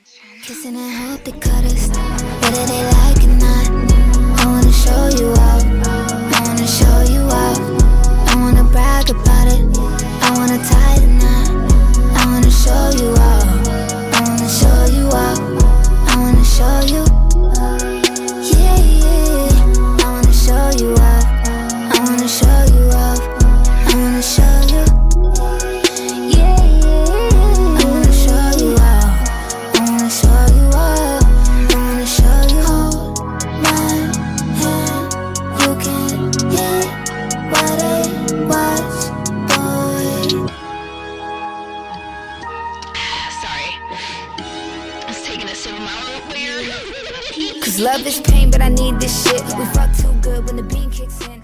Kissing and hope they cut us, whether they like it or not. I wanna show you out, I wanna show you out. I wanna brag about it, I wanna tie the knot. I wanna show you out, I wanna show you out. I wanna show you, yeah, yeah. I wanna show you out, I wanna show you out. I wanna show you, yeah, yeah. I wanna show you out, I wanna show you out. I wanna show you. Hold my hand, you can hear what it was, boy. Sorry. I was taking a sip of my root beer. Cause love is pain, but I need this shit. We fuck too good when the bean kicks in.